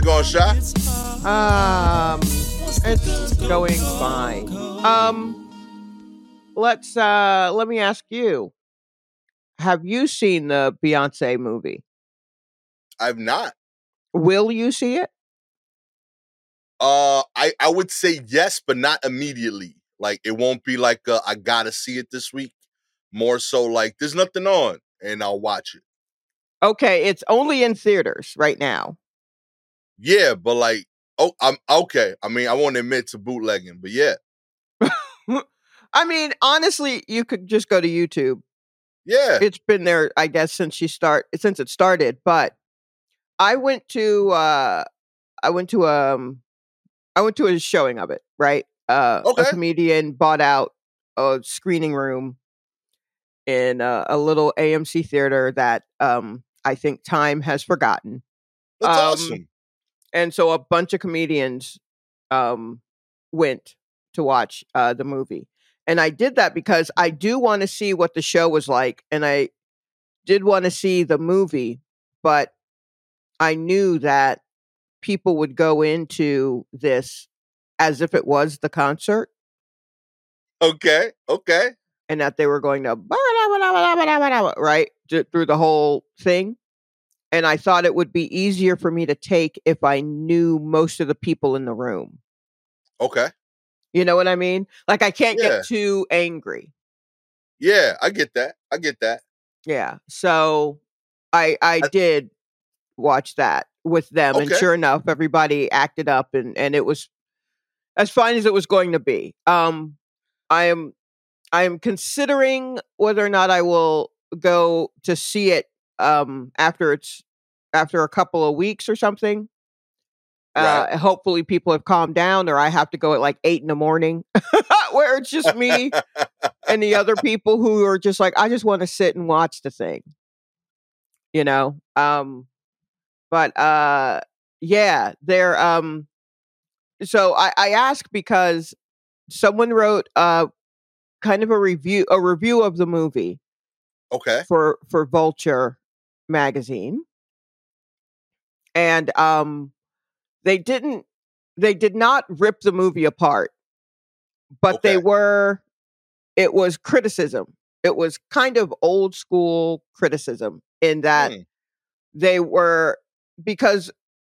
it going, Shy? It's going fine. Let me ask you. Have you seen the Beyonce movie? I've not. Will you see it? I would say yes, but not immediately. Like it won't be like I gotta see it this week. More so like there's nothing on, and I'll watch it. Okay, it's only in theaters right now. Yeah, but like, oh, I'm okay. I mean, I won't admit to bootlegging, but yeah, I mean, honestly, you could just go to YouTube. yeah. It's been there, I guess, since it started. But I went to uh, I went to I went to a showing of it. Right, a Okay, comedian bought out a screening room in a little AMC theater that I think time has forgotten. that's Um, awesome. and so a bunch of comedians um, went to watch the movie. And I did that because I do want to see what the show was like. And I did want to see the movie, but I knew that people would go into this as if it was the concert Okay, okay. and that they were going to right through the whole thing. And I thought it would be easier for me to take if I knew most of the people in the room. Okay. You know what I mean? Like I can't get Yeah. too angry. Yeah, I get that. I get that. Yeah. So I I, did watch that with them and okay. sure enough everybody acted up and it was as fine as it was going to be. I am I am considering whether or not I will go to see it after a couple of weeks or something. Right. Hopefully people have calmed down or I have to go at like 8 in the morning where it's just me and the other people who are just like, I just want to sit and watch the thing, you know? But yeah, so I ask because someone wrote kind of a review of the movie Okay. for Vulture magazine. And they didn't they did not rip the movie apart, but Okay. it was criticism. It was kind of old school criticism in that Hmm. they were because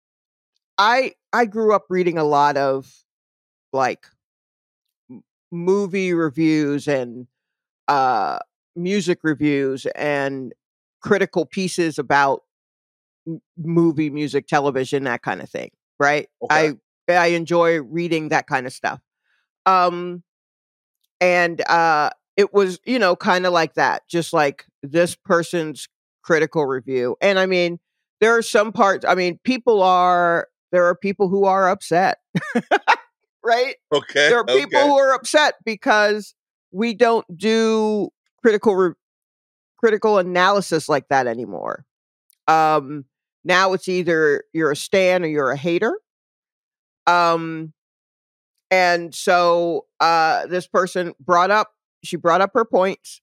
I grew up reading a lot of like movie reviews and uh music reviews and critical pieces about movie, music, television, that kind of thing, right? Okay. I enjoy reading that kind of stuff. Um and it was, kind of like that, just like this person's critical review. And I mean, there are some parts, I mean, there are people who are upset, right? Okay. There are people Okay. who are upset because we don't do critical analysis like that anymore. Um, Now it's either you're a stan or you're a hater. Um, and so this person brought up her points,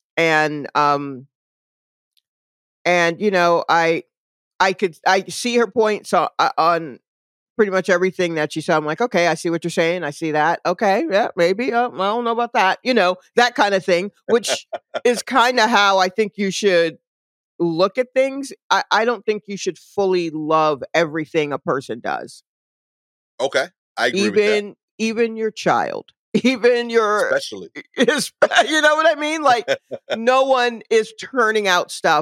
and I see her points on pretty much everything that she said. I'm like, okay, I see what you're saying. I see that. Okay, yeah, maybe. I don't know about that. That kind of thing, which is kind of how I think you should look at things. I don't think you should fully love everything a person does, Okay. I agree with that. even your child, even your, Especially. you know what I mean? Like, no one is turning out stuff.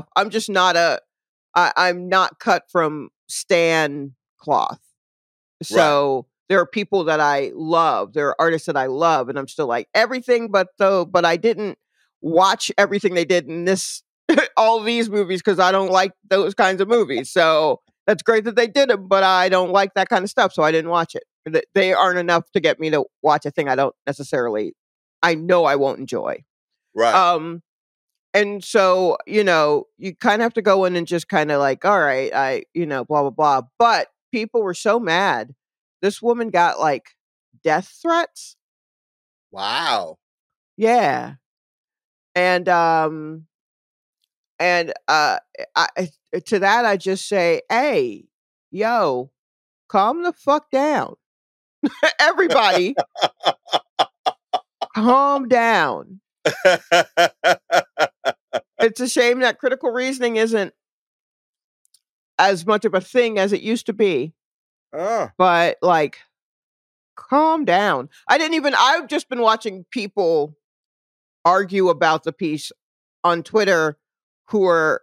I'm not cut from Stan cloth. Right. So there are people that I love. There are artists that I love, and I'm still like everything, but I didn't watch everything they did in this all these movies because I don't like those kinds of movies. So that's great that they did it, but I don't like that kind of stuff, so I didn't watch it. They aren't enough to get me to watch a thing I know I won't enjoy. Right. Um, and so, you kind of have to go in and just kind of like, all right, blah, blah, blah. But people were so mad. This woman got like death threats. Wow. Yeah. And, and, to that, I just say, hey, yo, calm the fuck down. Everybody, calm down. It's a shame that critical reasoning isn't as much of a thing as it used to be. But like, calm down. I've just been watching people argue about the piece on Twitter who are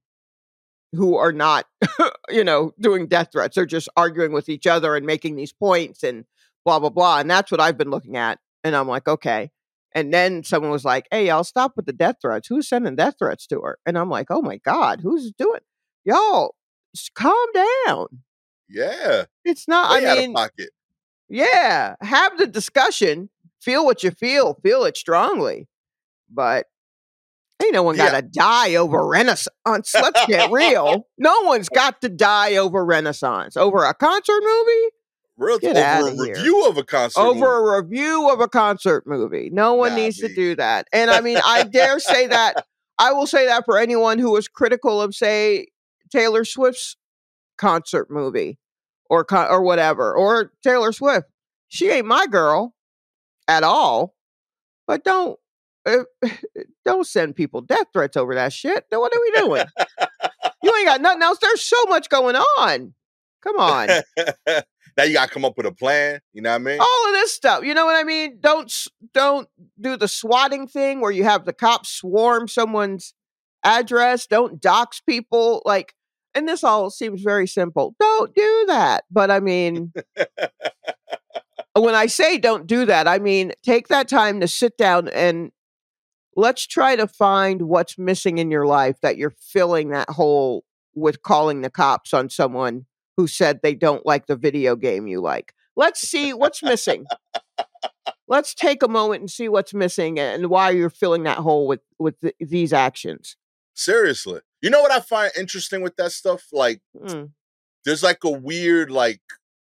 not, doing death threats. They're just arguing with each other and making these points and blah, blah, blah. And that's what I've been looking at. And I'm like, okay. And then someone was like, hey, y'all stop with the death threats. Who's sending death threats to her? And I'm like, oh my God, who's doing? Y'all, calm down. Yeah. It's not, way out of pocket. Yeah. Have the discussion. Feel what you feel. Feel it strongly. But ain't no one got to die over Renaissance. Let's get real. No one's got to die over Renaissance. Over a concert movie? Over a review of a concert movie. Over a review of a concert movie. No one needs to do that. And I mean, I dare say that. I will say that for anyone who was critical of, say, Taylor Swift's concert movie or whatever, or Taylor Swift. She ain't my girl at all. But don't send people death threats over that shit. What are we doing? You ain't got nothing else. There's so much going on. Come on. Now you got to come up with a plan. You know what I mean? All of this stuff. You know what I mean? Don't do the swatting thing where you have the cops swarm someone's address. Don't dox people. Like, and this all seems very simple. Don't do that. But I mean, when I say don't do that, I mean, take that time to sit down and let's try to find what's missing in your life that you're filling that hole with calling the cops on someone who said they don't like the video game you like. Let's see what's missing. Let's take a moment and see what's missing and why you're filling that hole with these actions. Seriously. You know what I find interesting with that stuff? Like, there's like a weird, like,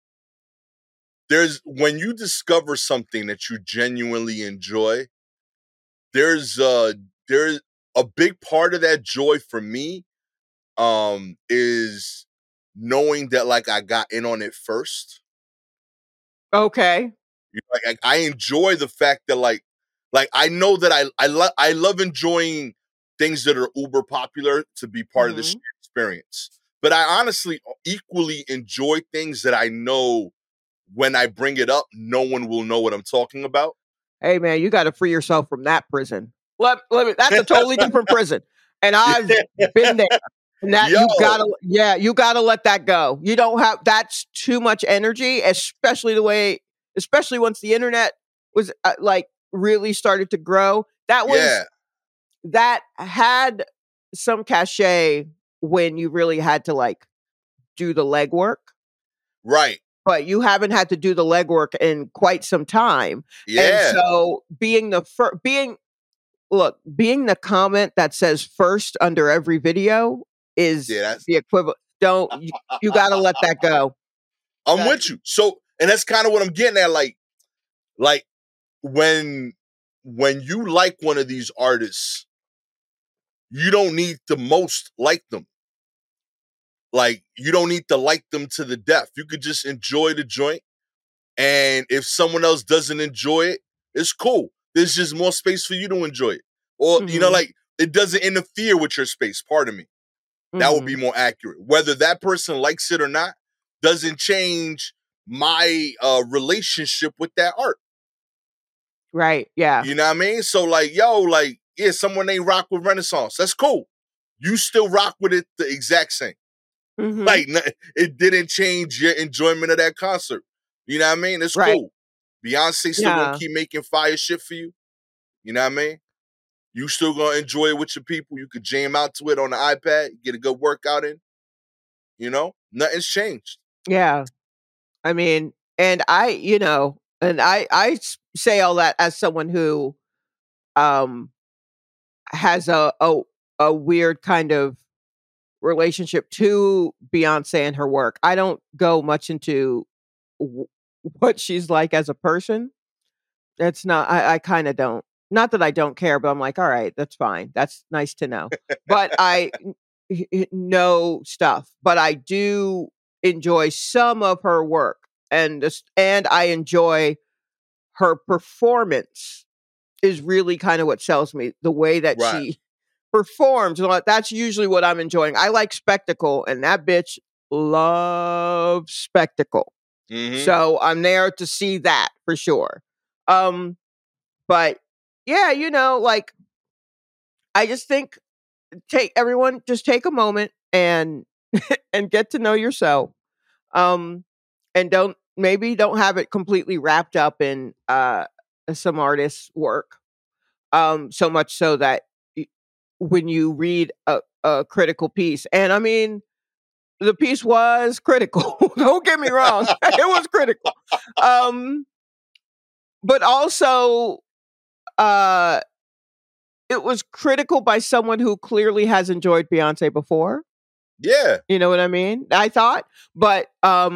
when you discover something that you genuinely enjoy, there's a big part of that joy for me is knowing that like I got in on it first. Okay. Like I enjoy the fact that like I know that I love enjoying things that are uber popular to be part of this experience. But I honestly equally enjoy things that I know when I bring it up, no one will know what I'm talking about. Hey man, you got to free yourself from that prison. Let me, that's a totally different prison. And I've been there. And that you gotta let that go. You don't have, that's too much energy, especially once the internet was like really started to grow. That had some cachet when you really had to like do the legwork. Right. But you haven't had to do the legwork in quite some time. Yeah. And so being the comment that says first under every video is the equivalent. You got to let that go. I'm with you. So, and that's kind of what I'm getting at. Like when you like one of these artists, you don't need to most like them. Like, you don't need to like them to the death. You could just enjoy the joint. And if someone else doesn't enjoy it, it's cool. There's just more space for you to enjoy it. Or, you know, like, it doesn't interfere with your space. Pardon me. That would be more accurate. Whether that person likes it or not doesn't change my relationship with that art. Right. Yeah. You know what I mean? So, like, someone ain't rock with Renaissance. That's cool. You still rock with it the exact same. Like, it didn't change your enjoyment of that concert. You know what I mean? It's cool. Beyonce still gonna keep making fire shit for you. You know what I mean? You still gonna enjoy it with your people. You could jam out to it on the iPad, get a good workout in. You know? Nothing's changed. Yeah. I mean, and I say all that as someone who has a weird kind of relationship to Beyonce and her work. I don't go much into what she's like as a person. That's not, I kind of don't. Not that I don't care, but I'm like, all right, that's fine. That's nice to know. But I know stuff. But I do enjoy some of her work, and I enjoy her performance is really kind of what sells me. The way that Right. she performs, that's usually what I'm enjoying. I like spectacle, and that bitch loves spectacle. Mm-hmm. So I'm there to see that for sure. But yeah, like I just think take a moment and and get to know yourself. And don't have it completely wrapped up in some artist's work. So much so that when you read a critical piece, and I mean, the piece was critical. Don't get me wrong, it was critical. But also, uh, it was critical by someone who clearly has enjoyed Beyonce before. Yeah. You know what I mean? I thought, but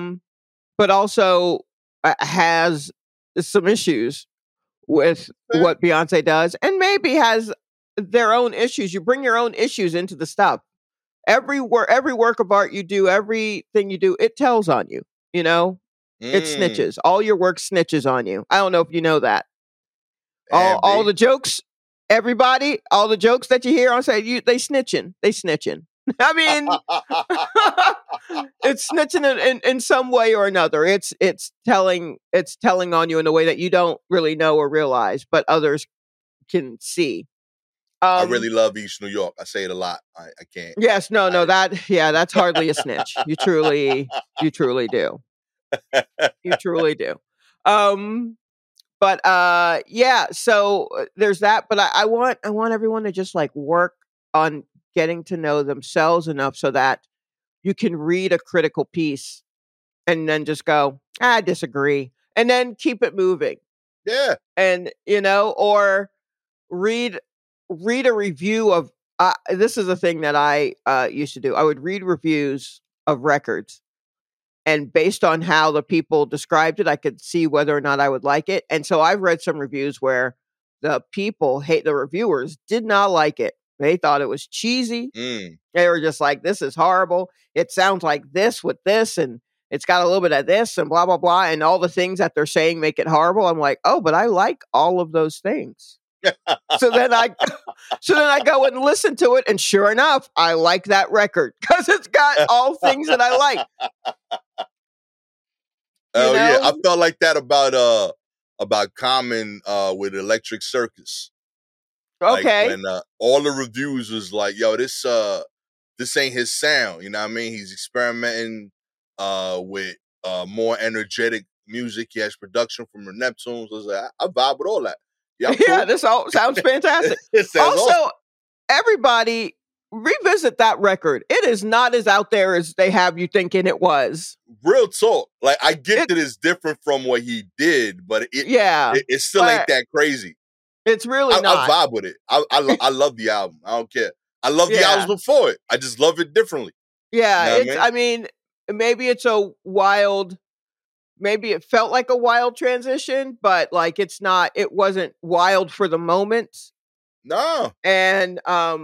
also has some issues with what Beyonce does, and maybe has their own issues. You bring your own issues into the stuff. Every work of art you do, everything you do, it tells on you. It snitches. All your work snitches on you. I don't know if you know that. All the jokes, everybody, all the jokes that you hear on say they snitching. I mean, it's snitching in some way or another. It's telling on you in a way that you don't really know or realize, but others can see. I really love East New York. I say it a lot. I can't. Yes, no, that's hardly a snitch. You truly do. You truly do. But yeah, so there's that. But I want everyone to just like work on getting to know themselves enough so that you can read a critical piece and then just go, I disagree, and then keep it moving. Yeah. And or read a review of this is a thing that I used to do. I would read reviews of records, and based on how the people described it, I could see whether or not I would like it. And so I've read some reviews where the reviewers did not like it. They thought it was cheesy. They were just like, this is horrible. It sounds like this with this, and it's got a little bit of this and blah, blah, blah. And all the things that they're saying make it horrible. I'm like, oh, but I like all of those things. So then I go and listen to it, and sure enough, I like that record because it's got all things that I like. Oh yeah, I felt like that about Common with Electric Circus. Okay, like when all the reviews was like, "Yo, this ain't his sound." You know what I mean? He's experimenting with more energetic music. He has production from the Neptunes. I was like, I vibe with all that. Yeah, cool. This all sounds fantastic. Also, awesome. Everybody revisit that record. It is not as out there as they have you thinking it was. Real talk. Like, I get that it's different from what he did, but it still ain't that crazy. It's really not. I vibe with it. I love the album. I don't care. I love the albums before it. I just love it differently. Yeah, you know I mean, maybe it's a wild. Maybe it felt like a wild transition, but like it wasn't wild for the moment. No. And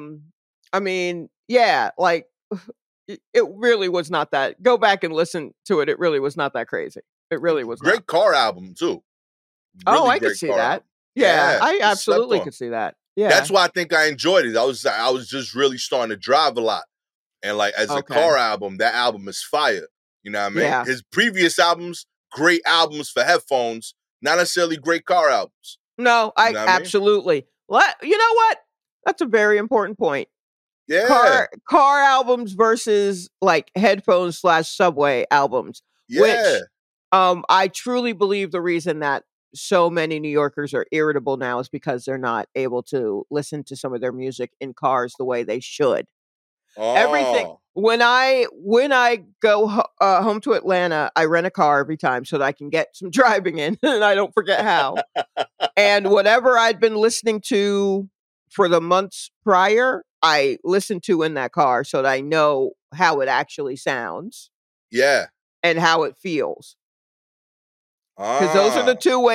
I mean, yeah, like it really was not that. Go back and listen to it. It really was not that crazy. It really was great car album too. Really I could see that. Album. Yeah, I absolutely could see that. Yeah. That's why I think I enjoyed it. I was just really starting to drive a lot. And like as a car album, that album is fire. You know what I mean? Yeah. His previous albums, great albums for headphones, not necessarily great car albums. No, I absolutely. You know what? That's a very important point. Yeah. Car albums versus like headphones / subway albums. Yeah. Which I truly believe the reason that so many New Yorkers are irritable now is because they're not able to listen to some of their music in cars the way they should. Oh. Everything when I go home to Atlanta, I rent a car every time so that I can get some driving in, and I don't forget how. And whatever I'd been listening to for the months prior, I listen to in that car so that I know how it actually sounds. Yeah. And how it feels. Because those are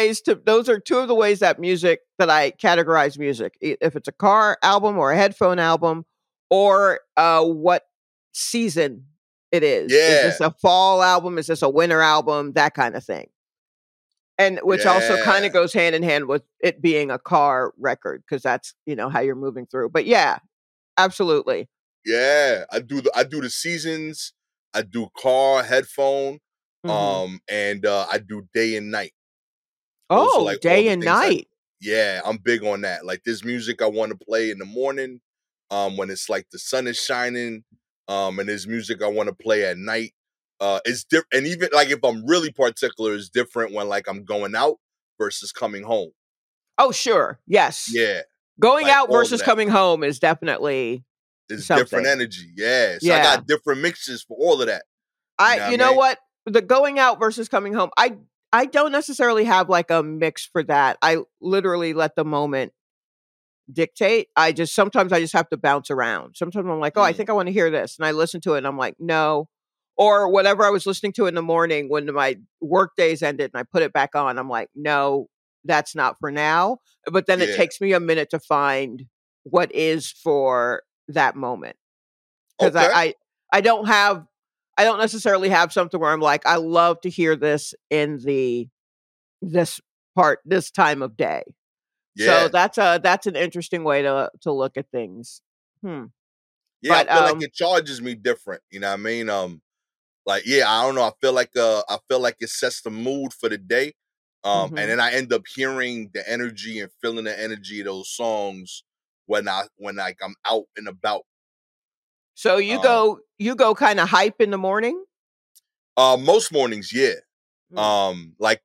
two of the ways that I categorize music. If it's a car album or a headphone album, or what season it is. Is Yeah. this a fall album? Is this a winter album? That kind of thing. And which also kind Yeah. of goes hand in hand with it being a car record because that's, how you're moving through. But yeah, absolutely. Yeah. I do the seasons, I do car, headphone, Mhm. and I do day and night. Those are Oh, like all day the and things night. yeah, I'm big on that. Like there's music I want to play in the morning, when it's like the sun is shining, and there's music I want to play at night. It's different, and even like if I'm really particular, it's different when like I'm going out versus coming home. Oh, sure. Yes. Yeah, Going like out all of versus that. coming home is definitely It's different something. energy. Yeah, so I Yeah. got different mixes for all of that. You know what I You know mean? what? The going out versus coming home, I don't necessarily have like a mix for that. I literally let the moment dictate. Sometimes I just have to bounce around. Sometimes I'm like, "Oh, I Mm, think I want to hear this." And I listen to it and I'm like, "No." Or whatever I was listening to in the morning when my work days ended and I put it back on, I'm like, "No, that's not for now." But then it yeah. takes me a minute to find what is for that moment. 'Cause Okay. I don't necessarily have something where I'm like, "I love to hear this in this this time of day." So Yeah. that's an interesting way to look at things. Hmm. Yeah. I But, feel like it charges me different. You know what I mean? Like, yeah, I don't know. I feel like it sets the mood for the day. And mhm. then I end up hearing the energy and feeling the energy of those songs when like I'm out and about. So Um you go kinda hype in the morning? Most mornings, yeah. Mm. Um like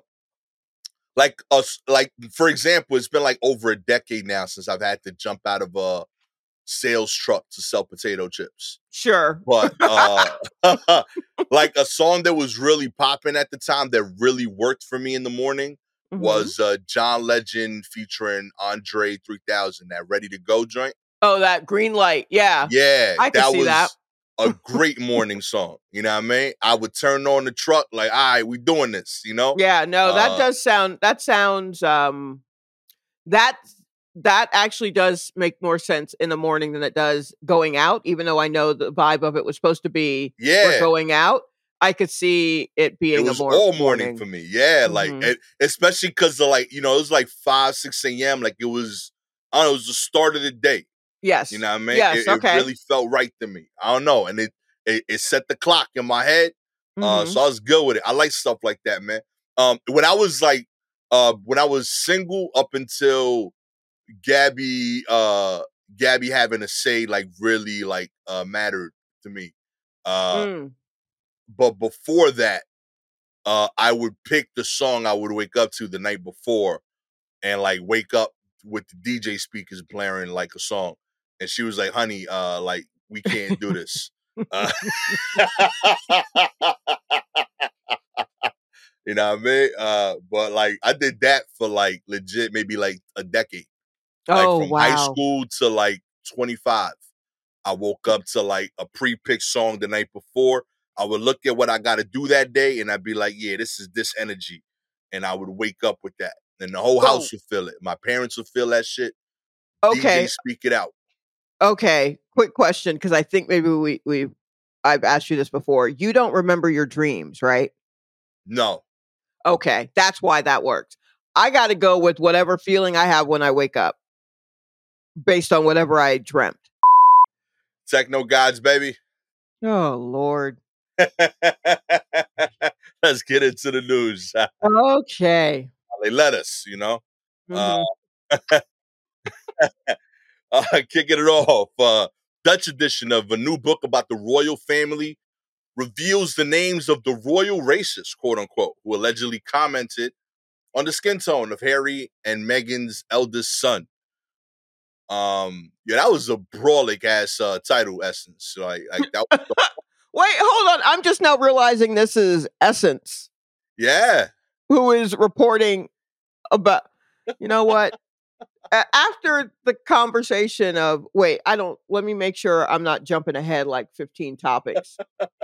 us like for example, it's been like over a decade now since I've had to jump out of a sales truck to sell potato chips. Sure. But like a song that was really popping at the time that really worked for me in the morning Mhm. was John Legend featuring Andre 3000, that Ready to Go joint. Oh, that green light. Yeah. Yeah, I could that see that. was a great morning song. You know what I mean? I would turn on the truck like, all right, we doing this, you know? Yeah, no, Uh that sounds, that that actually does make more sense in the morning than it does going out, even though I know the vibe of it was supposed to be we're yeah, going out. I could see it it being a was more all morning for morning. me. Yeah, like Mhm. especially because of like, it was like 5, 6 a.m. Like it was, I don't know, it was the start of the day. You Yes. know what I mean? Yes, It okay. really felt right to me. I don't know. And it set the clock in my head. So Mhm. I was good with it. I like stuff like that, man. When I was single up until Gabby Gabby having a say like really like mattered to me. Uh Mm. but before that, I would pick the song I would wake up to the night before and like wake up with the DJ speakers blaring like a song. And she was like, honey, like we can't do this. Uh, you know what I mean? But like I did that for like legit maybe like a decade. Like Oh, from high wow. school to like 25. I woke up to like a pre-picked song the night before. I would look at what I got to do that day and I'd be like, yeah, this is this energy. And I would wake up with that. And the whole So, house would feel it. My parents would feel that shit. DJ okay, speak it out. okay, quick question because I think maybe I've asked you this before. You don't remember your dreams, right? No. Okay, that's why that works. I gotta go with whatever feeling I have when I wake up based on whatever I dreamt. Techno gods, baby. Oh, Lord. Let's get into the news. Okay. They let us. Uh, Mhm. Kicking it off. Dutch edition of a new book about the royal family reveals the names of the royal racists, quote unquote, who allegedly commented on the skin tone of Harry and Meghan's eldest son. Yeah, that was a brawlic ass title, Essence. Like that. Wait, hold on. I'm just now realizing this is Essence Yeah, who is reporting about, you know what? After the conversation of, wait, let me make sure I'm not jumping ahead like 15 topics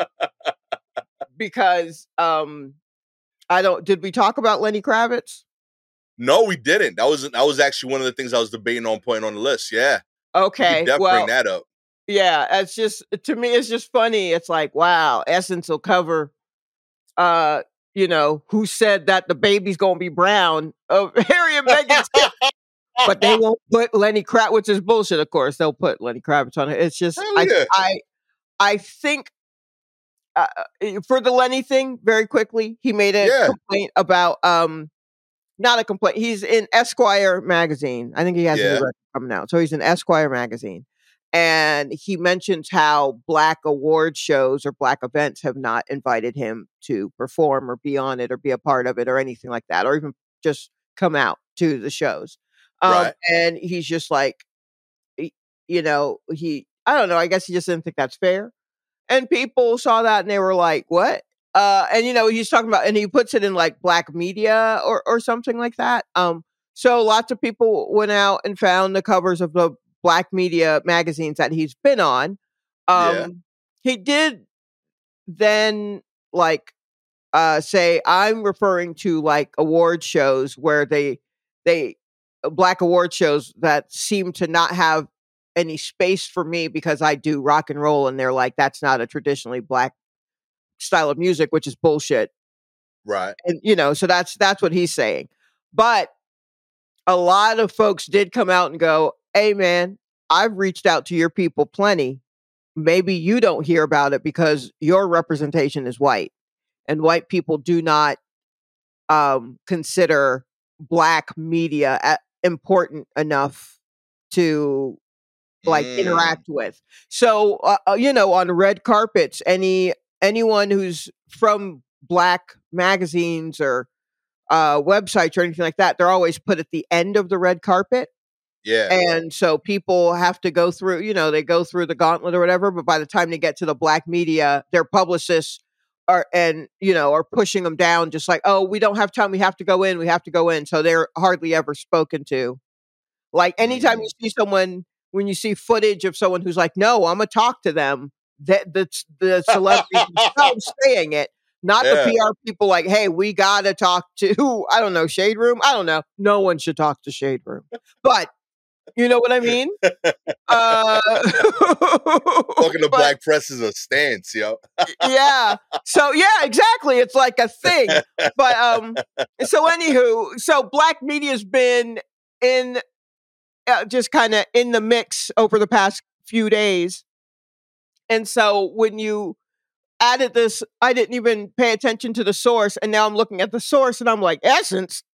because, did we talk about Lenny Kravitz? no, we didn't. That was actually one of the things I was debating on putting on the list. Yeah, we could Okay. definitely bring Well, that up. Yeah, it's just to me, it's just funny. It's like, wow, Essence will cover uh, who said that the baby's gonna be brown of Harry and Meghan's kid, but they won't put Lenny Kravitz, which is bullshit, of course. They'll put Lenny Kravitz on it. It's just Hell yeah. I think for the Lenny thing, very quickly, he made a complaint about not a complaint. He's in Esquire magazine. I think he has a new record coming out. So he's in Esquire magazine. And he mentions how Black award shows or Black events have not invited him to perform or be on it or be a part of it or anything like that, or even just come out to the shows. Right. And he's just like, I don't know, I guess he just didn't think that's fair. And people saw that and they were like, what? And he's talking about, and he puts it in like Black media or something like that. So lots of people went out and found the covers of the Black media magazines that he's been on. He did then like say, I'm referring to like award shows where they Black award shows that seem to not have any space for me because I do rock and roll, and they're like, that's not a traditionally Black style of music, which is bullshit. Right. And so that's what he's saying. But a lot of folks did come out and go, hey man, I've reached out to your people plenty. Maybe you don't hear about it because your representation is white, and white people do not consider Black media important enough to like interact with. So, on red carpets, anyone who's from Black magazines or websites or anything like that, they're always put at the end of the red carpet. Yeah. And so people have to go through, they go through the gauntlet or whatever, but by the time they get to the Black media, their publicists are pushing them down, just like, oh, we don't have time, we have to go in. So they're hardly ever spoken to. Like anytime you see someone, when you see footage of someone who's like, no, I'm gonna talk to them, that the celebrity themselves saying it, not the PR people like, hey, we gotta talk to, I don't know, Shade Room. I don't know. No one should talk to Shade Room. But you know what I mean? Talking to Black press is a stance, yo. Yeah. So yeah, exactly. It's like a thing. But so anywho, so Black media's been in just kind of in the mix over the past few days. And so when you added this, I didn't even pay attention to the source. And now I'm looking at the source and I'm like, Essence.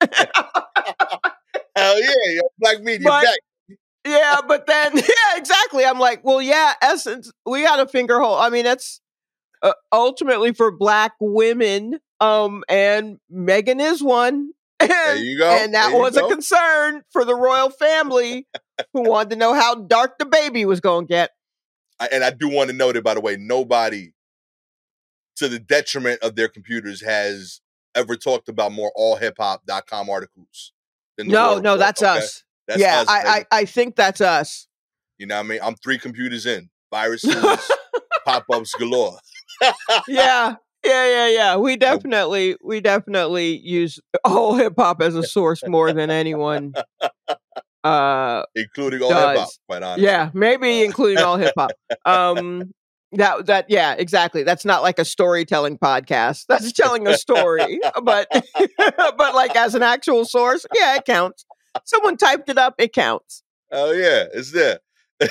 Hell yeah, Black media back. Yeah, but then, yeah, exactly. I'm like, well, yeah, Essence, we got a finger hole. I mean, it's ultimately for Black women. And Meghan is one. And, there you go. And that was a concern for the royal family who wanted to know how dark the baby was going to get. And I do want to note that, by the way, nobody, to the detriment of their computers, has ever talked about more allhiphop.com articles. No, that's us. That's us, I think that's us. You know what I mean? I'm 3 computers in. Viruses, pop-ups galore. Yeah. We definitely use all hip hop as a source more than anyone. Including all hip hop, quite honestly. Yeah, maybe including all hip hop. Yeah, exactly. That's not like a storytelling podcast. That's telling a story. But like as an actual source, yeah, it counts. Someone typed it up, it counts. Oh yeah, it's there.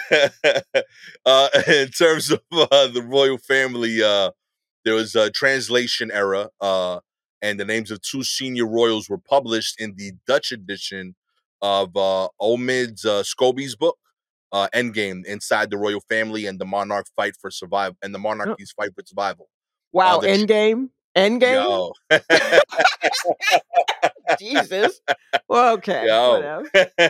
In terms of the royal family, there was a translation error, and the names of 2 senior royals were published in the Dutch edition of Omid Scobie's book, Endgame: Inside the Royal Family and the Monarch Fight for Survival, and the Monarchy's Fight for Survival. Wow, Endgame. Yo. Jesus. Well, okay. Yo.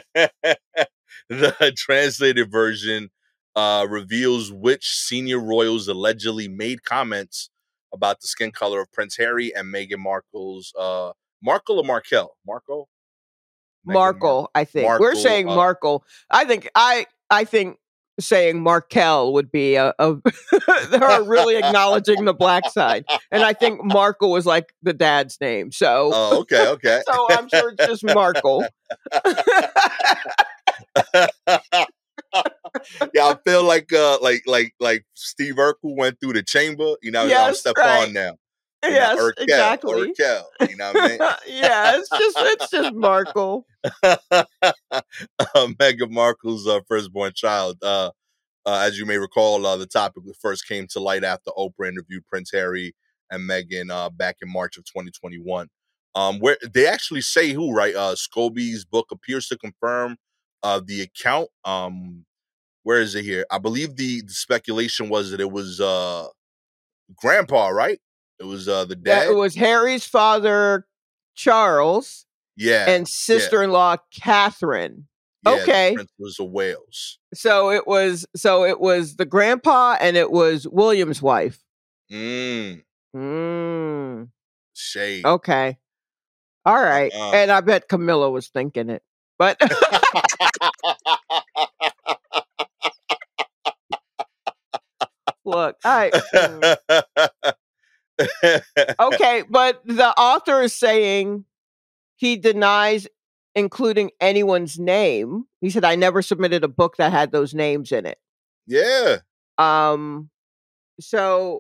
The translated version reveals which senior royals allegedly made comments about the skin color of Prince Harry and Meghan Markle's Markle or Markle? Markle? Markle, I think. We're saying Markle. I think saying Markel would be they're really acknowledging the Black side. And I think Markle was like the dad's name. So okay. So I'm sure it's just Markle. Yeah, I feel like Steve Urkel went through the chamber. You know, I'm Yes, Stephon right. now. You know, Yes, exactly. Urkel. You know what I mean? Yeah, it's just Markle. Meghan Markle's firstborn child. As you may recall, the topic first came to light after Oprah interviewed Prince Harry and Meghan back in March of 2021. Where they actually say who, right? Scobie's book appears to confirm the account. Where is it here? I believe the speculation was that it was grandpa, right? It was the That it dad. was Harry's father, Charles, Yeah. and sister-in-law, Catherine. Yeah, the Okay. Princess of Wales. So it was the grandpa and it was William's wife. Mm. Shade. Okay. All right. And I bet Camilla was thinking it. But look, okay, but the author is saying he denies including anyone's name. He said, I never submitted a book that had those names in it. Yeah. So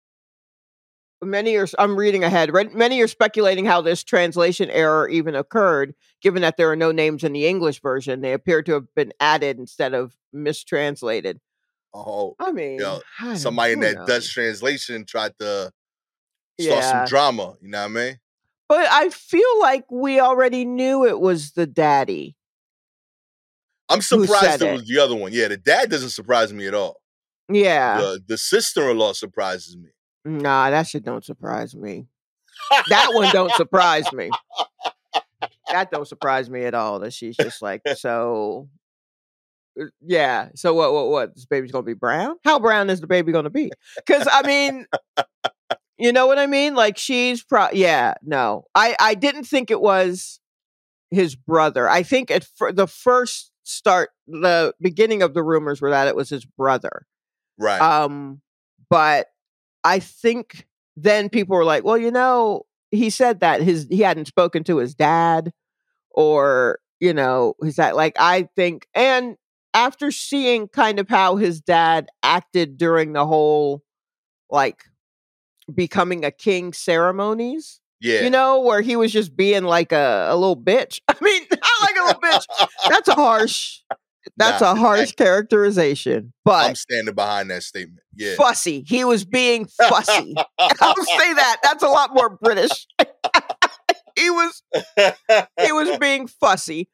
I'm reading ahead. Many are speculating how this translation error even occurred, given that there are no names in the English version. They appear to have been added instead of mistranslated. Oh, I mean, somebody in that Dutch translation tried to start some Yeah. drama. You know what I mean? But I feel like we already knew it was the daddy. I'm Who surprised said it it? was the other one. Yeah, the dad doesn't surprise me at all. Yeah. The sister-in-law surprises me. Nah, that shit don't surprise me. That one don't surprise me. That don't surprise me at all. That she's just like, so yeah. So what? This baby's gonna be brown? How brown is the baby gonna be? Because I mean, you know what I mean? Like she's no. I didn't think it was his brother. I think the first start, the beginning of the rumors were that it was his brother. Right. But I think then people were like, well, he said that he hadn't spoken to his dad, or is that like, I think, and after seeing kind of how his dad acted during the whole like becoming a king ceremonies, where he was just being like a little bitch. I mean, not like a little bitch. That's a harsh characterization, but I'm standing behind that statement. Yeah. Fussy. He was being fussy. I'll say that. That's a lot more British. He was being fussy.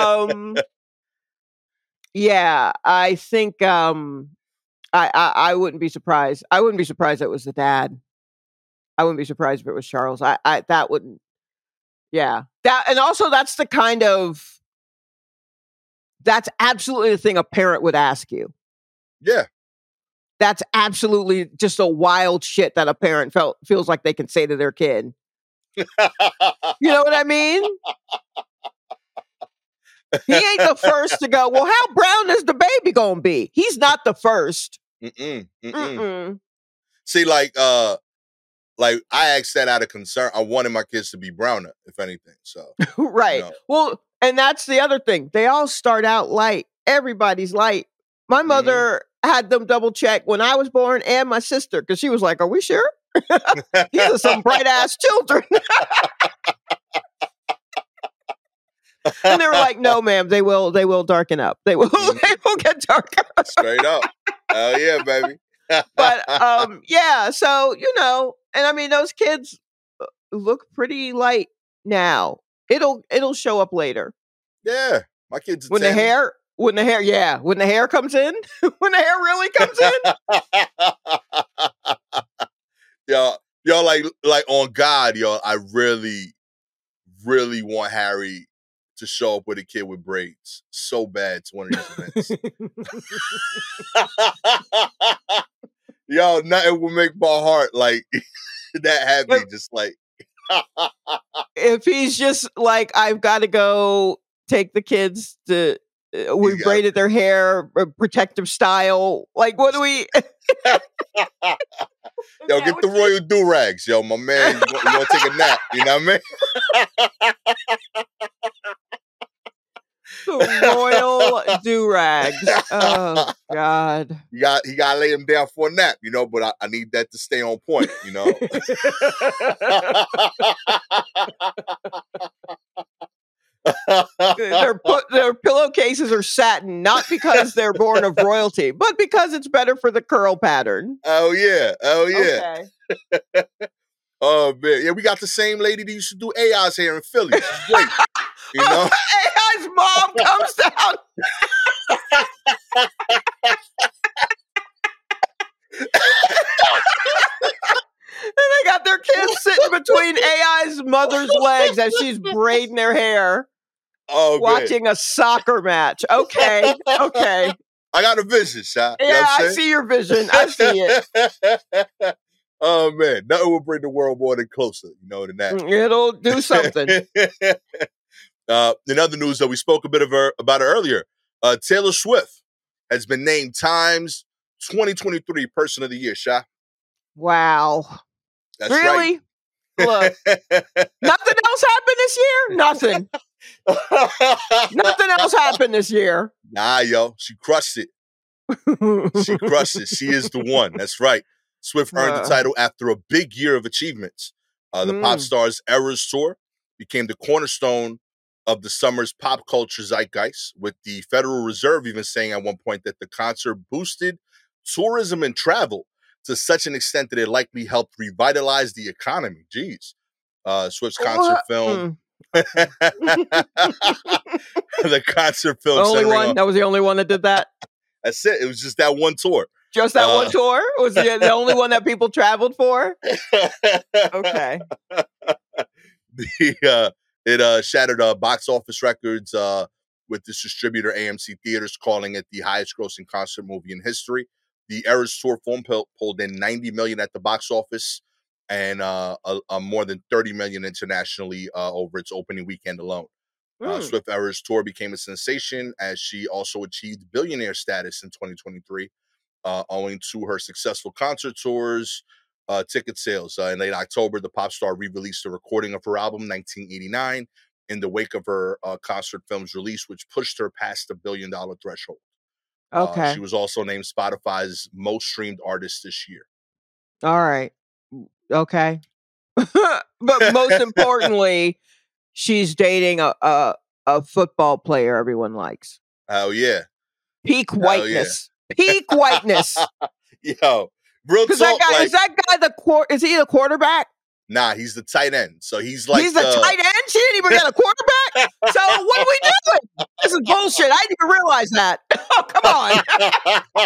Yeah, I think I wouldn't be surprised. I wouldn't be surprised if it was the dad. I wouldn't be surprised if it was Charles. That wouldn't. Yeah. And also that's absolutely the thing a parent would ask you. Yeah. That's absolutely just a wild shit that a parent feels like they can say to their kid. You know what I mean? He ain't the first to go, well, how brown is the baby gonna be? He's not the first. See, like I asked that out of concern. I wanted my kids to be browner, if anything. So right. Well, and that's the other thing. They all start out light. Everybody's light. My mother had them double check when I was born and my sister, because she was like, are we sure? These are some bright ass children. And they were like, no, ma'am, they will darken up. They will get darker. Straight up. Oh yeah, baby. But yeah, so and I mean those kids look pretty light now. It'll show up later. Yeah. My kids when the hair comes in, when the hair really comes in. Yo, like on God, I really, really want Harry to show up with a kid with braids so bad to one of these events. Yo, nothing will make my heart like that happy. Just like if he's just like, I've got to go take the kids to. We braided their hair, protective style. Like, what do we? Yo, get the royal do-rags, yo, my man. You want to take a nap? You know what I mean? The royal do-rags. God. He got to lay him down for a nap, but I need that to stay on point, Their pillowcases are satin, not because they're born of royalty, but because it's better for the curl pattern. Oh yeah. Okay. Oh man, yeah, we got the same lady that used to do AI's hair in Philly. She's great, AI's mom comes down. And they got their kids sitting between AI's mother's legs as she's braiding their hair. Oh, watching a soccer match. Okay. I got a vision, Sha. Yeah, I see your vision. I see it. Oh man, nothing will bring the world more than closer, than that. It'll do something. In other news, though, we spoke a bit about her earlier. Taylor Swift has been named Time's 2023 Person of the Year, Sha. Wow. That's really? Right. Look, nothing else happened this year? Nothing. Nothing else happened this year. Nah, yo, she crushed it. She crushed it. She is the one. That's right. Swift earned the title after a big year of achievements. The pop star's Eras Tour became the cornerstone of the summer's pop culture zeitgeist, with the Federal Reserve even saying at one point that the concert boosted tourism and travel to such an extent that it likely helped revitalize the economy. Jeez. Swift's concert film. The concert film. Only one? That was the only one that did that? That's it. It was just that one tour. Just that one tour? Was the only one that people traveled for? Okay. It shattered box office records with this distributor AMC Theaters calling it the highest grossing concert movie in history. The Eras Tour film pulled in $90 million at the box office and more than $30 million internationally over its opening weekend alone. Swift Eras Tour became a sensation as she also achieved billionaire status in 2023, owing to her successful concert tours, ticket sales. In late October, the pop star re-released a recording of her album, 1989, in the wake of her concert film's release, which pushed her past the $1 billion threshold. Okay. She was also named Spotify's most streamed artist this year. All right. Okay. But most importantly, she's dating a football player everyone likes. Oh, yeah. Peak whiteness. Yeah. Peak whiteness. Yo, real talk. Is that guy is he the quarterback? Nah, he's the tight end. So he's like the tight end? She didn't even get a quarterback? So what are we doing? This is bullshit. I didn't even realize that. Oh, come on.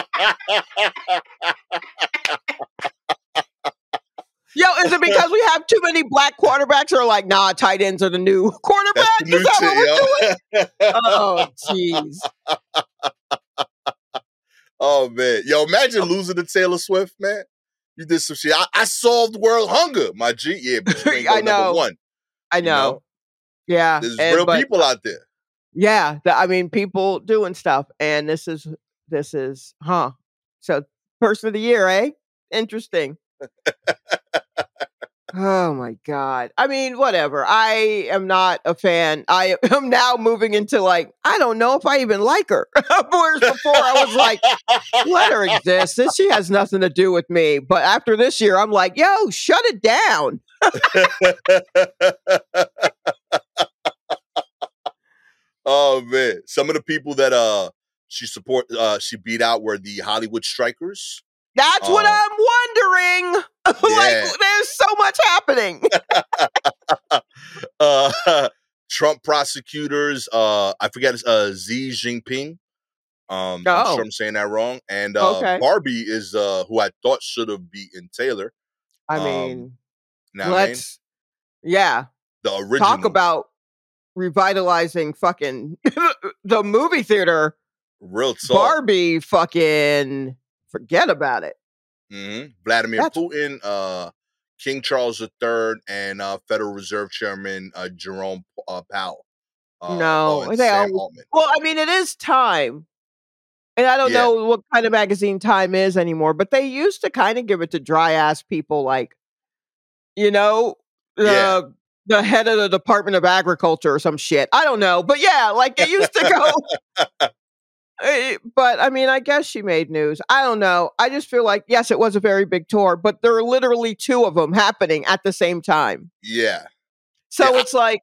Yo, is it because we have too many black quarterbacks or like, nah, tight ends are the new quarterback? Is that what we're doing? Oh, jeez. Oh, man. Yo, imagine losing to Taylor Swift, man. You did some shit. I solved world hunger, my G. Yeah, but you ain't number one. I know. Yeah. There's real people out there. Yeah. People doing stuff. And this is, So, Person of the Year, eh? Interesting. Oh my God. Whatever. I am not a fan. I am now moving into I don't know if I even like her. Whereas before I was like, let her exist. She has nothing to do with me. But after this year, I'm like, yo, shut it down. Oh man. Some of the people that she beat out were the Hollywood Strikers. That's what I'm wondering. Yeah. There's so much happening. Trump prosecutors, I forget, Xi Jinping. I'm sure I'm saying that wrong. And Barbie is who I thought should have beaten Taylor. Let's the original. Talk about revitalizing fucking the movie theater. Real talk. Barbie fucking forget about it. Mm-hmm. Vladimir Putin, King Charles III, and Federal Reserve Chairman Jerome Powell. It is Time. And I don't know what kind of magazine Time is anymore, but they used to kind of give it to dry ass people the head of the Department of Agriculture or some shit. I don't know. But yeah, they used to go But I mean, I guess she made news. I don't know. I just feel like, yes, it was a very big tour, but there are literally two of them happening at the same time. Yeah. Yeah. So it's like,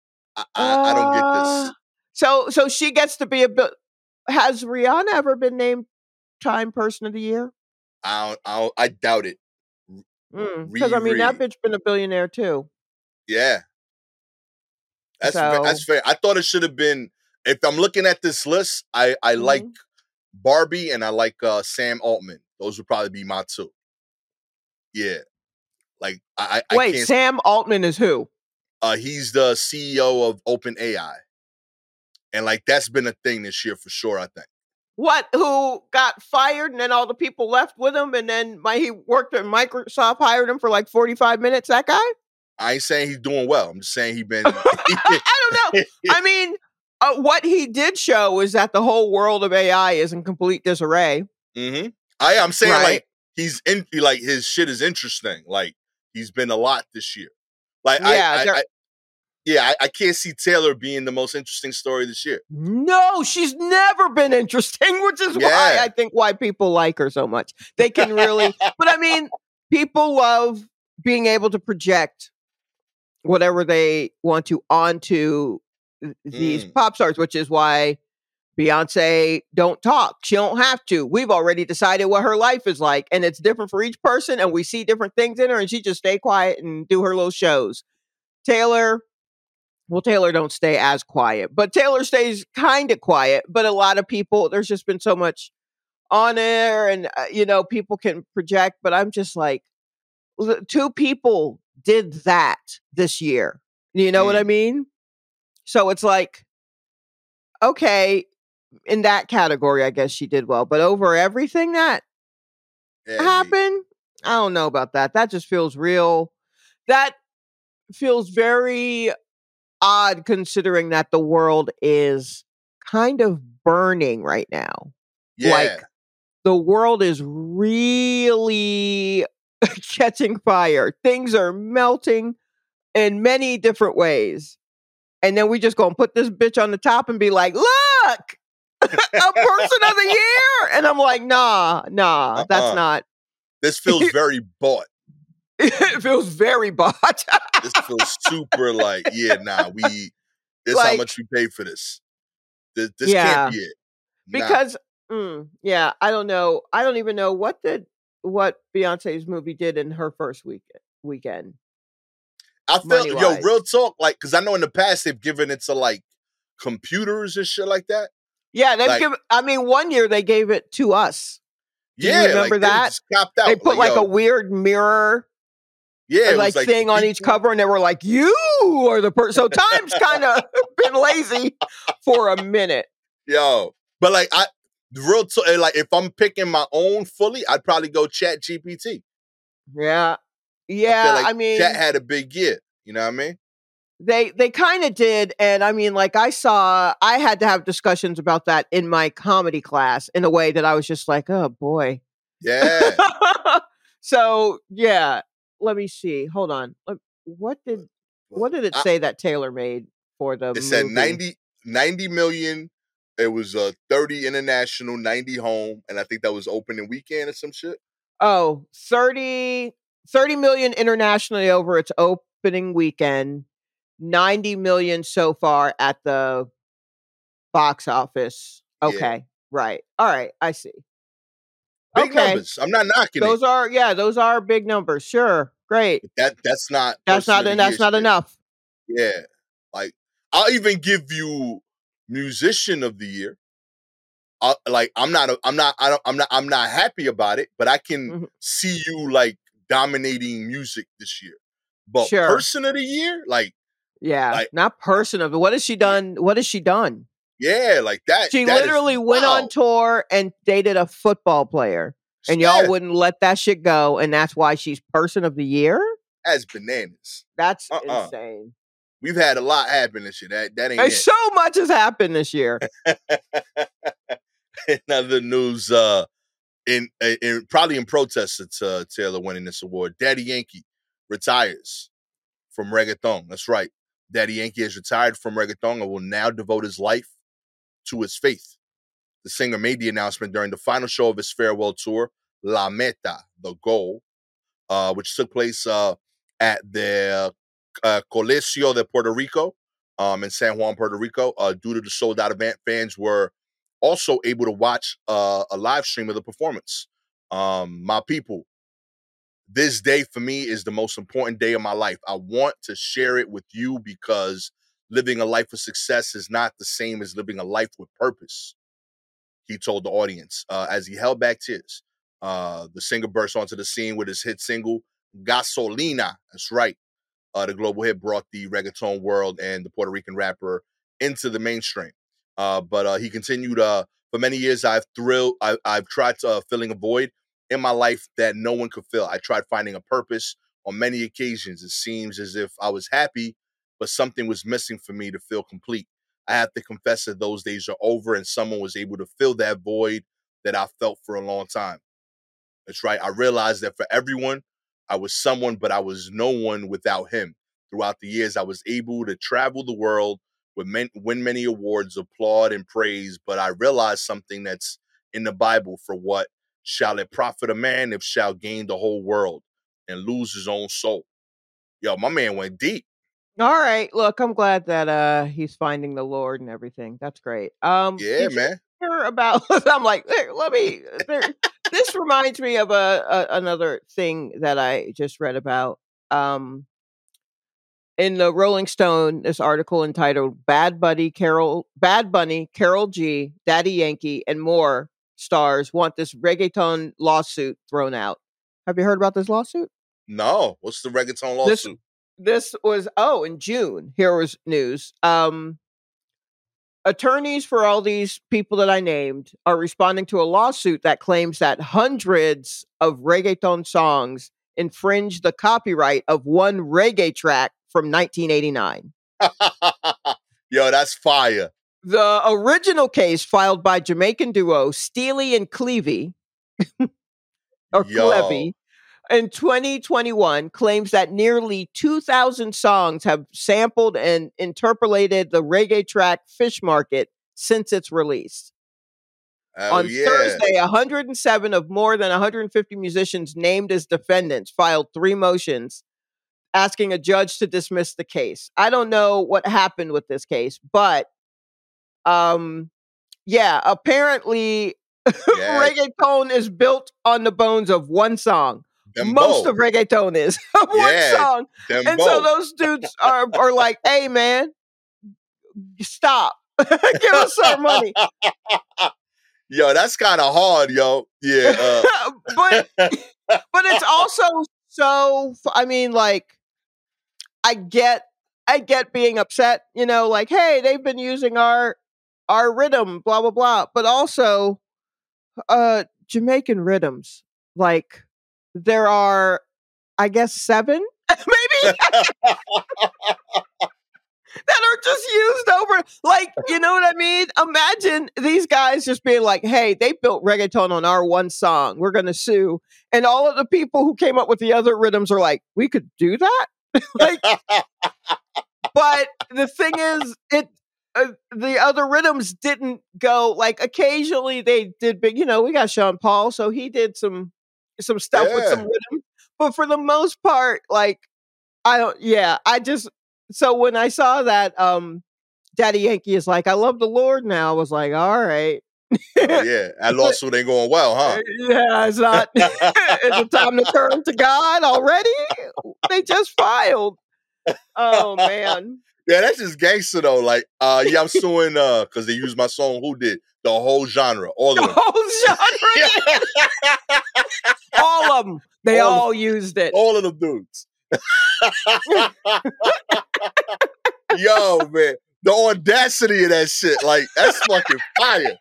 I don't get this. So she gets to be a bit. Has Rihanna ever been named Time Person of the Year? I doubt it. Because I mean, that Riri. bitch been a billionaire too. Yeah. That's So fair. I thought it should have been. If I'm looking at this list, I like Barbie and I like Sam Altman. Those would probably be my two. Yeah. Like I wait, can't. Sam Altman is who? He's the CEO of OpenAI, and like that's been a thing this year for sure. I think. What? Who got fired and then all the people left with him, and then he worked at Microsoft, hired him for like 45 minutes. That guy? I ain't saying he's doing well. I'm just saying he's been. I don't know. I mean, what he did show is that the whole world of AI is in complete disarray. I'm saying like he's in, like his shit is interesting. Like he's been a lot this year. Like I can't see Taylor being the most interesting story this year. No, she's never been interesting, which is why I think why people like her so much. They can really, but I mean, people love being able to project whatever they want to onto these pop stars, which is why Beyonce don't talk. She don't have to. We've already decided what her life is like, and it's different for each person, and we see different things in her, and she just stay quiet and do her little shows. Taylor don't stay as quiet, but Taylor stays kind of quiet. But a lot of people, there's just been so much on air, and people can project. But I'm just like, two people did that this year. You know what I mean? So it's like, okay, in that category, I guess she did well. But over everything that happened, I don't know about that. That just feels real. That feels very odd considering that the world is kind of burning right now. Yeah. Like the world is really catching fire. Things are melting in many different ways. And then we just gonna put this bitch on the top and be like, look, a person of the year. And I'm like, nah, that's not. This feels very bought. It feels very bought. This feels super like, this like, how much we paid for this. This can't be it. Nah. Because, I don't know. I don't even know what Beyonce's movie did in her first weekend. I feel, real talk, like, because I know in the past they've given it to like computers and shit like that. Yeah, they've one year they gave it to us. Do you remember that? They put like a weird mirror. Yeah, like thing on each cover, and they were like, "You are the person." So Time's kind of been lazy for a minute. Yo, but like like if I'm picking my own fully, I'd probably go Chat GPT. Yeah. I mean, Chat had a big year. You know what I mean? They kind of did, and I mean, like I had to have discussions about that in my comedy class in a way that I was just like, oh boy, yeah. So yeah. Let me see. Hold on. What did it say that Taylor made for the movie? It said 90 million. It was 30 international, 90 home, and I think that was opening weekend or some shit. Oh, 30 million internationally over its opening weekend, 90 million so far at the box office. Okay, right. All right, I see. Big numbers. I'm not knocking those it. Those are big numbers. Sure. Great. That's not enough. Yeah. Like I'll even give you musician of the year. I'm not happy about it, but I can see you like dominating music this year. But person of the year, not person of it. What has she done? Yeah, like that. She literally went on tour and dated a football player, and y'all wouldn't let that shit go, and that's why she's person of the year? That's bananas. That's insane. We've had a lot happen this year. That ain't it. So much has happened this year. In other news, in probably in protest to Taylor winning this award, Daddy Yankee retires from reggaeton. That's right. Daddy Yankee has retired from reggaeton and will now devote his life to his faith. the singer made the announcement during the final show of his farewell tour, La Meta, the goal, which took place at the Coliseo de Puerto Rico in San Juan, Puerto Rico. Due to the sold-out event, fans were also able to watch a live stream of the performance. My people, this day for me is the most important day of my life. I want to share it with you because living a life of success is not the same as living a life with purpose, he told the audience as he held back tears. The singer burst onto the scene with his hit single, Gasolina. That's right. The global hit brought the reggaeton world and the Puerto Rican rapper into the mainstream. But he continued, for many years, I've tried filling a void in my life that no one could fill. I tried finding a purpose on many occasions. It seems as if I was happy, but something was missing for me to feel complete. I have to confess that those days are over and someone was able to fill that void that I felt for a long time. That's right. I realized that for everyone, I was someone, but I was no one without him. Throughout the years, I was able to travel the world, win many awards, applaud, and praise. But I realized something that's in the Bible: for what shall it profit a man if shall gain the whole world and lose his own soul? Yo, my man went deep. All right. Look, I'm glad that he's finding the Lord and everything. That's great. Yeah, Did you man. hear about I'm like, "Here, let me this reminds me of another thing that I just read about. In the Rolling Stone, this article entitled Bad Bunny, Carol G, Daddy Yankee, and more stars want this reggaeton lawsuit thrown out. Have you heard about this lawsuit? No, what's the reggaeton This lawsuit? this was in June. Here was news. Attorneys for all these people that I named are responding to a lawsuit that claims that hundreds of reggaeton songs infringe the copyright of one reggae track from 1989. Yo, that's fire. The original case filed by Jamaican duo Steely and Clevie, or Yo. Clevie, in 2021 claims that nearly 2,000 songs have sampled and interpolated the reggae track Fish Market since its release. On Thursday, 107 of more than 150 musicians named as defendants filed 3 motions asking a judge to dismiss the case. I don't know what happened with this case, but apparently reggaeton is built on the bones of one song. Most of reggaeton is one song. And so those dudes are like, hey man, stop. Give us our money. Yo, that's kind of hard, yo. Yeah. But it's also so, I mean, like, I get being upset, you know, like, hey, they've been using our rhythm, blah blah blah. But also, Jamaican rhythms, like, there are, I guess, 7 maybe that are just used over, like, you know what I mean? Imagine these guys just being like, hey, they built reggaeton on our one song, we're gonna sue. And all of the people who came up with the other rhythms are like, we could do that? Like, but the thing is, the other rhythms didn't go, like, occasionally they did big, you know, we got Sean Paul, so he did some stuff with some rhythm. But for the most part, like, so when I saw that Daddy Yankee is like, I love the Lord now, I was like, all right. That lawsuit ain't going well, huh? Yeah, it's not. Is it time to turn to God already? They just filed. Oh man. Yeah, that's just gangster though. Like, I'm suing because they used my song. Who did? The whole genre, all of them. The whole genre. All of them. They all used it. All of them dudes. Yo, man, the audacity of that shit, like, that's fucking fire.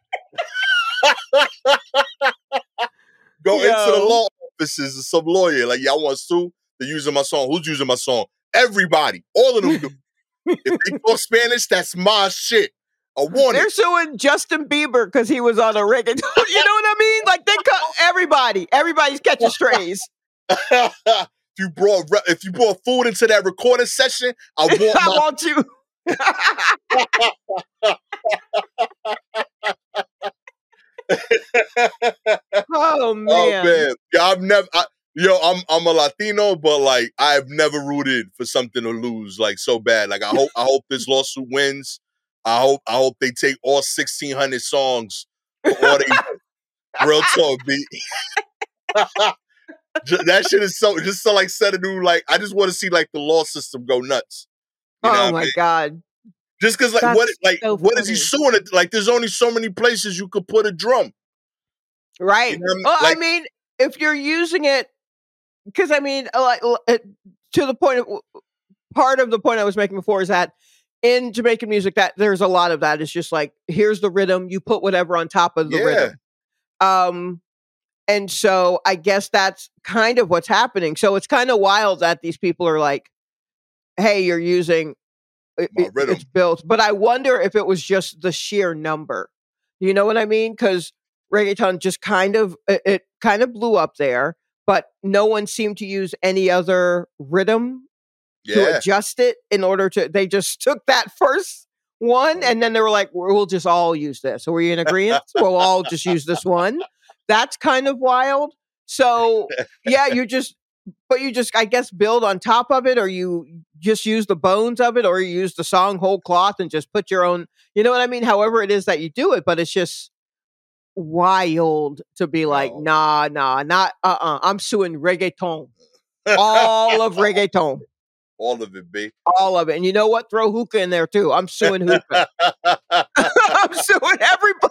Go into the law offices of some lawyer, like, y'all want to sue? They're using my song. Who's using my song? Everybody, all of them do. If they talk Spanish, that's my shit. I want They're suing Justin Bieber because he was on a reggaeton. You know what I mean? Like, they cut everybody. Everybody's catching strays. If you brought food into that recording session, I want you. Oh Oh man. man, yeah, I'm a Latino, but like I've never rooted for something to lose like so bad. Like I hope this lawsuit wins. I hope they take all 1,600 songs for all they real talk. B. That shit is so like set a new like. I just want to see like the law system go nuts. You know Oh what I my mean? God. Just because That's so what is he funny. suing it? Like there's only so many places you could put a drum. Right. You know what I mean? Well, I Like mean, if you're using it, because I mean, to the point of part of the point I was making before is that in Jamaican music, that there's a lot of that. It's just like, here's the rhythm, you put whatever on top of the yeah, rhythm. And so I guess that's kind of what's happening. So it's kind of wild that these people are like, hey, you're using my rhythm. it's built. But I wonder if it was just the sheer number. You know what I mean? Because reggaeton just kind of it kind of blew up there, but no one seemed to use any other rhythm to Yeah, adjust it in order to. They just took that first one and then they were like, we'll just all use this. Are we in agreement? We'll all just use this one. That's kind of wild. So yeah, but you just, I guess, build on top of it, or you just use the bones of it, or you use the song whole cloth and just put your own, you know what I mean? However it is that you do it, but it's just wild to be like, yo, nah, not, I'm suing reggaeton. All of reggaeton. all of it, B. All of it. And you know what? Throw hookah in there too. I'm suing hookah. I'm suing everybody.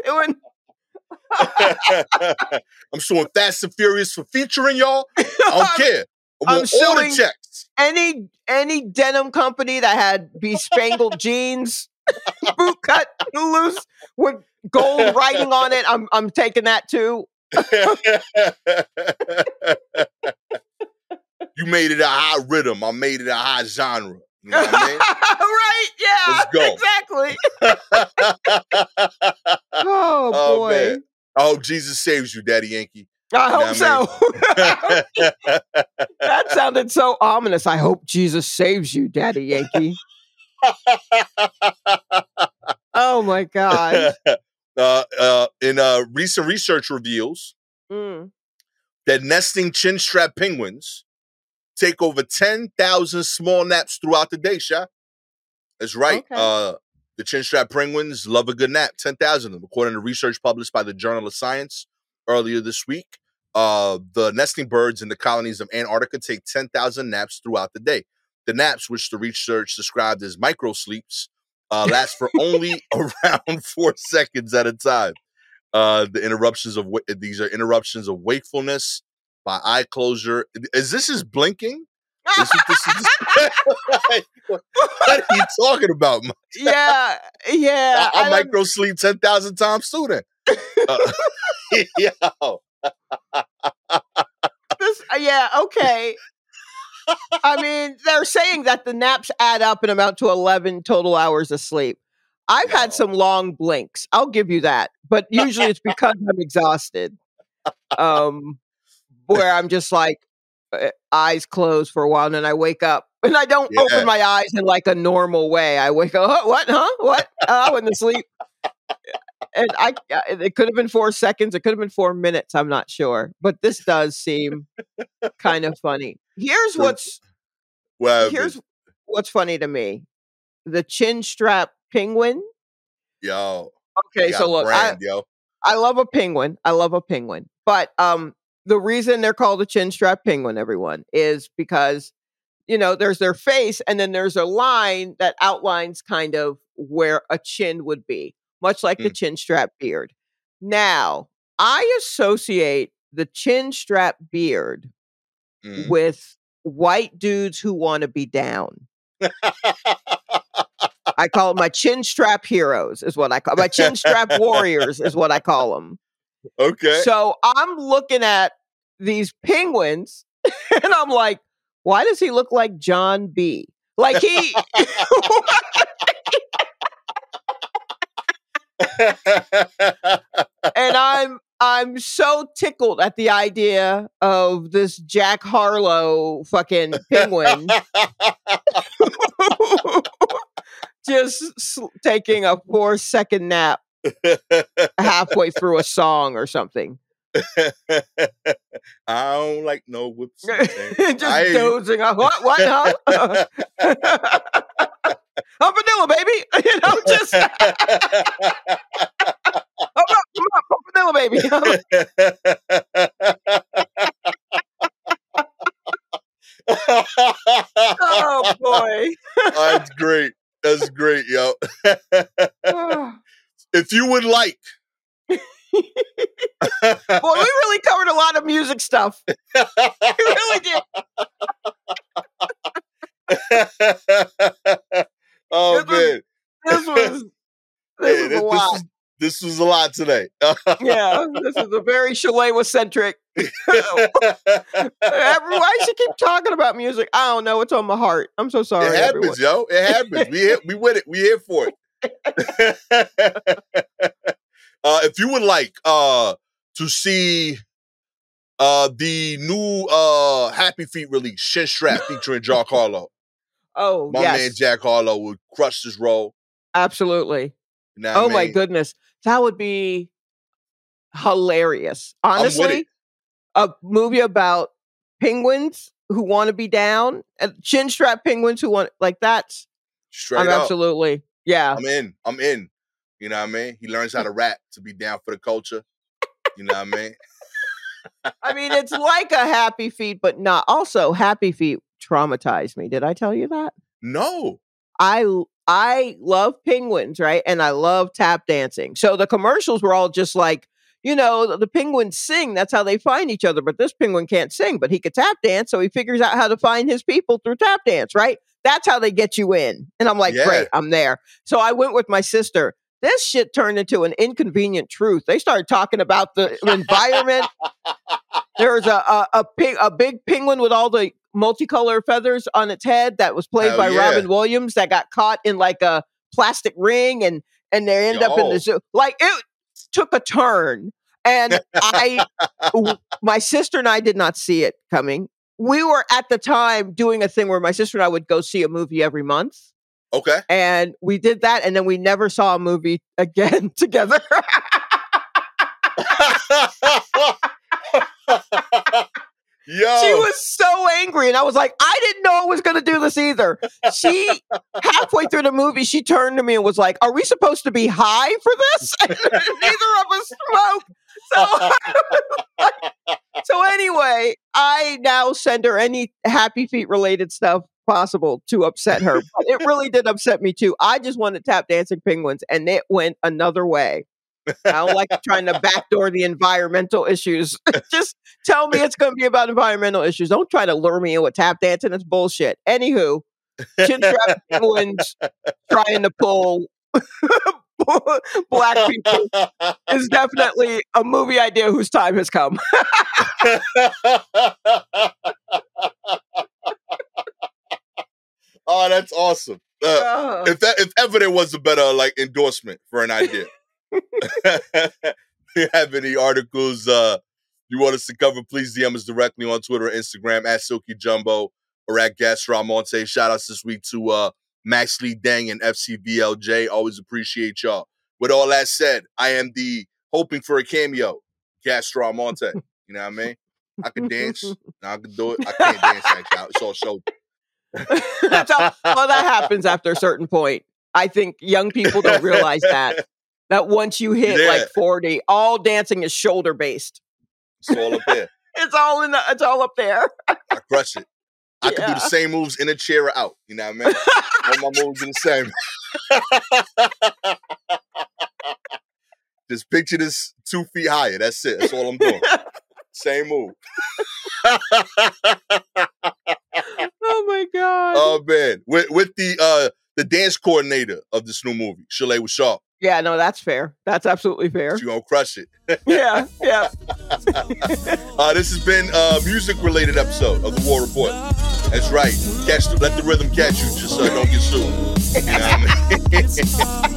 I'm suing Fast and Furious for featuring y'all. I don't care. I want all the checks. Any denim company that had bespangled jeans, boot cut loose with gold writing on it, I'm taking that too. You made it a high rhythm. I made it a high genre. You know what I mean? Right? Yeah. Let's go. Exactly. Oh boy. Man. I hope Jesus saves you, Daddy Yankee. I hope so. That sounded so ominous. I hope Jesus saves you, Daddy Yankee. Oh my God. In recent research reveals that nesting chinstrap penguins take over 10,000 small naps throughout the day, Sha. That's right. Okay. The chinstrap penguins love a good nap. 10,000 of them, according to research published by the Journal of Science earlier this week. The nesting birds in the colonies of Antarctica take 10,000 naps throughout the day. The naps, which the research described as micro sleeps, last for only around 4 seconds at a time. These are interruptions of wakefulness by eye closure. Is this his blinking? This is what are you talking about? Yeah. I micro sleep 10,000 times sooner. Yo. Yeah, okay. I mean, they're saying that the naps add up and amount to 11 total hours of sleep. I've had some long blinks. I'll give you that. But usually it's because I'm exhausted. Where I'm just like, eyes closed for a while, and then I wake up. And I don't open my eyes in like a normal way. I wake up, what, huh? What? I went to sleep. And it could have been 4 seconds. It could have been 4 minutes. I'm not sure. But this does seem kind of funny. Here's what's funny to me. The chin strap penguin. Yo. Okay, so look, I love a penguin. But the reason they're called a chin strap penguin, everyone, is because, you know, there's their face and then there's a line that outlines kind of where a chin would be, much like the chin strap beard. Now, I associate the chin strap beard with white dudes who want to be down. I call them my chin strap heroes, is what I call my chin strap warriors, is what I call them. Okay. So I'm looking at these penguins and I'm like, why does he look like John B? Like he. And I'm so tickled at the idea of this Jack Harlow fucking penguin just taking a 4-second nap halfway through a song or something. I don't like no whips. Just dozing off. What? Huh? I'm vanilla, baby. You know, just I'm vanilla, baby. Oh boy. That's great. That's great, yo. If you would like. Boy, we really covered a lot of music stuff. We really did. Oh man. This was a lot. This was a lot today. Yeah, this is a very Shalewa-centric. Why should keep talking about music? I don't know. It's on my heart. I'm so sorry. It happens, yo. It happens. We with it. We here for it. If you would like to see the new Happy Feet release, Shin Strap featuring Jack Harlow. Oh, my man Jack Harlow would crush this role. Absolutely. You know oh my goodness, that would be hilarious. Honestly, a movie about penguins who want to be down, and chin strap penguins who want that's straight I'm up. Absolutely, yeah. I'm in. You know what I mean? He learns how to rap to be down for the culture. You know what I mean? I mean, it's like a Happy Feet, but not. Also, Happy Feet traumatized me. Did I tell you that? No. I love penguins, right? And I love tap dancing. So the commercials were all just like, you know, the penguins sing. That's how they find each other. But this penguin can't sing, but he could tap dance. So he figures out how to find his people through tap dance, right? That's how they get you in. And I'm like, great, I'm there. So I went with my sister. This shit turned into an inconvenient truth. They started talking about the environment. There's a big penguin with all the multicolored feathers on its head that was played by Robin Williams that got caught in like a plastic ring and they end up in the zoo. Like it took a turn. And my sister and I did not see it coming. We were at the time doing a thing where my sister and I would go see a movie every month. Okay. And we did that, and then we never saw a movie again together. Yo. She was so angry, and I was like, I didn't know I was going to do this either. She, halfway through the movie, she turned to me and was like, are we supposed to be high for this? And neither of us smoke. So anyway, I now send her any Happy Feet related stuff possible to upset her. But it really did upset me too. I just wanted tap dancing penguins, and it went another way. I don't like trying to backdoor the environmental issues. Just tell me it's going to be about environmental issues. Don't try to lure me in with tap dancing. It's bullshit. Anywho, chin strap penguins trying to pull black people is definitely a movie idea whose time has come. Oh, that's awesome. If ever there was a better endorsement for an idea. If you have any articles you want us to cover, please DM us directly on Twitter or Instagram at Silky Jumbo or at Gastromonte. Shout outs this week to Max Lee Dang and FCBLJ. Always appreciate y'all. With all that said, I am hoping for a cameo, Gastromonte. You know what I mean? I can dance. I can do it. I can't dance actually. It's all shoulder. Well, that happens after a certain point. I think young people don't realize that once you hit 40, all dancing is shoulder based. It's all up there. It's all up there. I crush it. I can do the same moves in a chair or out. You know what I mean? All my moves are the same. Just picture this 2 feet higher. That's it. That's all I'm doing. Same move. Oh my God. Oh man. With the dance coordinator of this new movie, Shalewa Shaw. Yeah, no, that's fair. That's absolutely fair. You're gonna crush it. Yeah. This has been a music-related episode of the War Report. That's right. Let the rhythm catch you, just so don't get sued. You know what I mean?